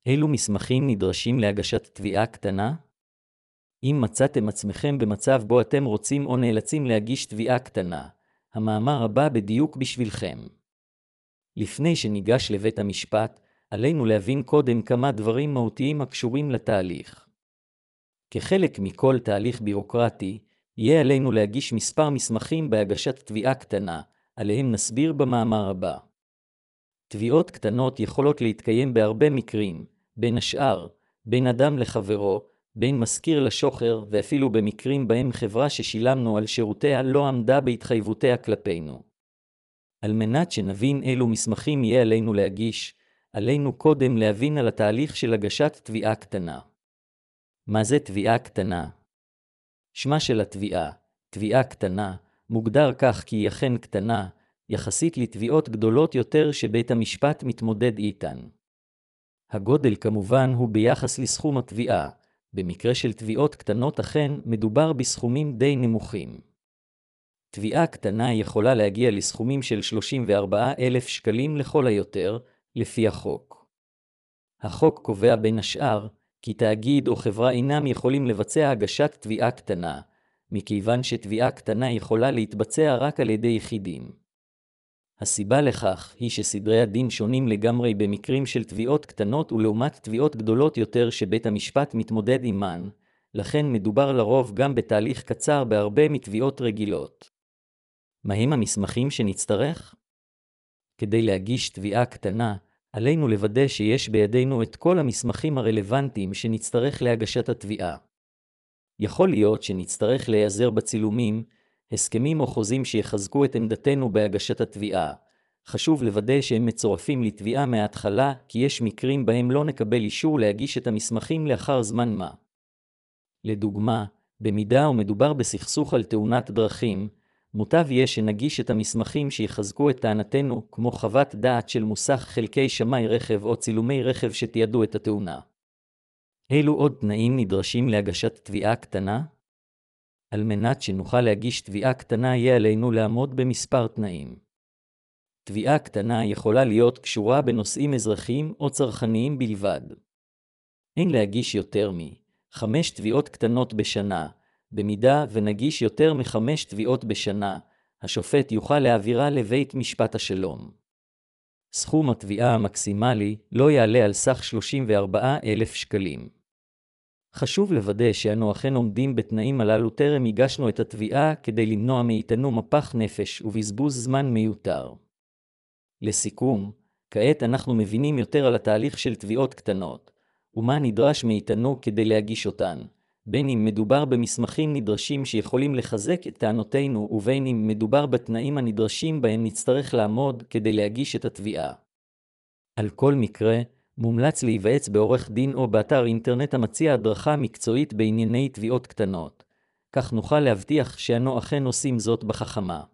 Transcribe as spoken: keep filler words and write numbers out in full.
אילו מסמכים נדרשים להגשת תביעה קטנה? אם מצאתם עצמכם במצב בו אתם רוצים או נאלצים להגיש תביעה קטנה, המאמר הבא בדיוק בשבילכם. לפני שניגש לבית המשפט, עלינו להבין קודם כמה דברים מהותיים הקשורים לתהליך. כחלק מכל תהליך בירוקרטי, יהיה עלינו להגיש מספר מסמכים בהגשת תביעה קטנה, עליהם נסביר במאמר הבא. תביעות קטנות יכולות להתקיים בהרבה מקרים, בין השאר, בין אדם לחברו, בין מזכיר לשוחר, ואפילו במקרים בהם חברה ששילמנו על שירותיה לא עמדה בהתחייבותיה כלפינו. על מנת שנבין אילו מסמכים יהיה עלינו להגיש, עלינו קודם להבין על התהליך של הגשת תביעה קטנה. מה זה תביעה קטנה? שמה של התביעה, תביעה קטנה, מוגדר כך כי היא אכן קטנה, יחסית לתביעות גדולות יותר שבית המשפט מתמודד איתן. הגודל כמובן הוא ביחס לסכום התביעה, במקרה של תביעות קטנות אכן מדובר בסכומים די נמוכים. תביעה קטנה יכולה להגיע לסכומים של שלושים וארבעה אלף שקלים לכל היותר, לפי החוק. החוק קובע בין השאר, כי תאגיד או חברה אינם יכולים לבצע הגשת תביעה קטנה, מכיוון שתביעה קטנה יכולה להתבצע רק על ידי יחידים. הסיבה לכך היא שסדרי הדין שונים לגמרי במקרים של תביעות קטנות ולעומת תביעות גדולות יותר שבית המשפט מתמודד עימן, לכן מדובר לרוב גם בתהליך קצר בהרבה מתביעות רגילות. מהם המסמכים שנצטרך? כדי להגיש תביעה קטנה, עלינו לוודא שיש בידינו את כל המסמכים הרלוונטיים שנצטרך להגשת התביעה. יכול להיות שנצטרך להיעזר בצילומים, הסכמים או חוזים שיחזקו את עמדתנו בהגשת התביעה. חשוב לוודא שהם מצורפים לתביעה מההתחלה, כי יש מקרים בהם לא נקבל אישור להגיש את המסמכים לאחר זמן מה. לדוגמה, במידה ומדובר בסכסוך על תאונת דרכים, מוטב יהיה שנגיש את המסמכים שיחזקו את טענתנו, כמו חוות דעת של מוסך חלקי שמאי רכב או צילומי רכב שתיעדו את התאונה. אילו עוד תנאים נדרשים להגשת תביעה קטנה? על מנת שנוכל להגיש תביעה קטנה יהיה עלינו לעמוד במספר תנאים. תביעה קטנה יכולה להיות קשורה בנושאים אזרחיים או צרכניים בלבד. אין להגיש יותר מחמש תביעות קטנות בשנה, במידה ונגיש יותר מחמש תביעות בשנה, השופט יוכל להעבירה לבית משפט השלום. סכום התביעה המקסימלי לא יעלה על סך שלושים וארבעה אלף שקלים. חשוב לוודא שאנו אכן עומדים בתנאים הללו טרם הגשנו את התביעה כדי למנוע מאיתנו מפח נפש ובזבוז זמן מיותר. לסיכום, כעת אנחנו מבינים יותר על התהליך של תביעות קטנות, ומה נדרש מאיתנו כדי להגיש אותן, בין אם מדובר במסמכים נדרשים שיכולים לחזק את טענותינו ובין אם מדובר בתנאים הנדרשים בהם נצטרך לעמוד כדי להגיש את התביעה. על כל מקרה, מומלץ להיוועץ בעורך דין או באתר אינטרנט המציע הדרכה מקצועית בענייני תביעות קטנות. כך נוכל להבטיח שאנו אכן עושים זאת בחכמה.